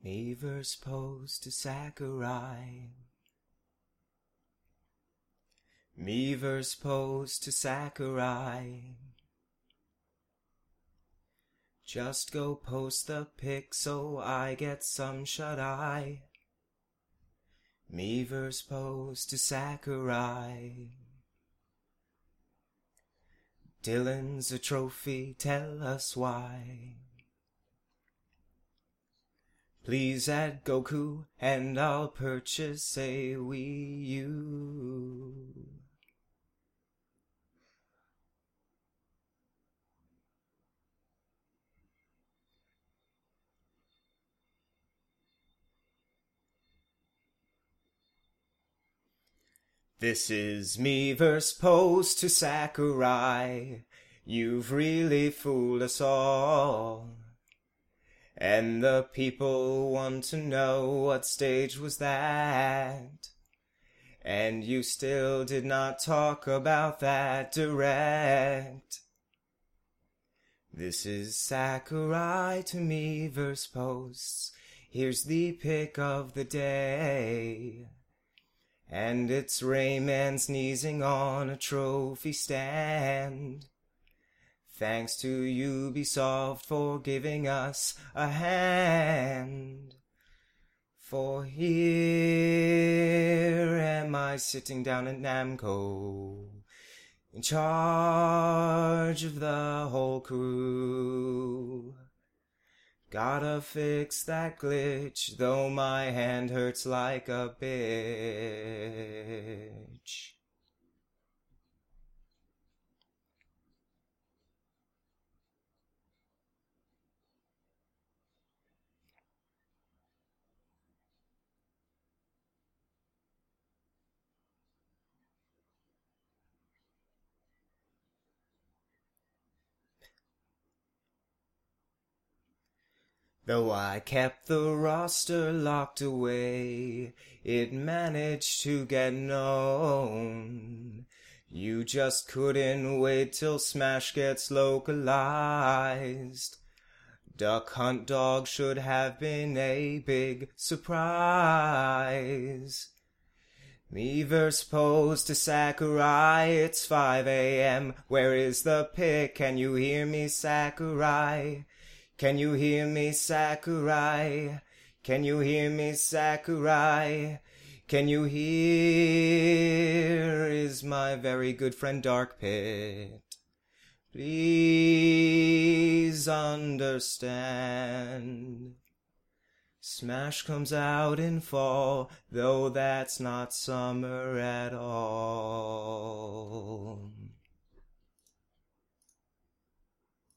Me verse pose to Sakurai. Me verse pose to Sakurai. Just go post the pic so I get some shut-eye. Me verse pose to Sakurai. Dylan's a trophy, tell us why. Please add Goku and I'll purchase a Wii U. This is me verse pose to Sakurai. You've really fooled us all. And the people want to know what stage was that. And you still did not talk about that direct. This is Sakurai to me verse posts. Here's the pic of the day. And it's Rayman sneezing on a trophy stand. Thanks to Ubisoft for giving us a hand. For here am I sitting down at Namco, in charge of the whole crew. Gotta fix that glitch, though my hand hurts like a bitch. Though I kept the roster locked away, it managed to get known. You just couldn't wait till Smash gets localized. Duck Hunt Dog should have been a big surprise. Miiverse pose to Sakurai, it's 5 a.m. Where is the pic? Can you hear me, Sakurai? Can you hear me, Sakurai? Can you hear me, Sakurai? Can you hear? Is my very good friend Dark Pit? Please understand. Smash comes out in fall, though that's not summer at all.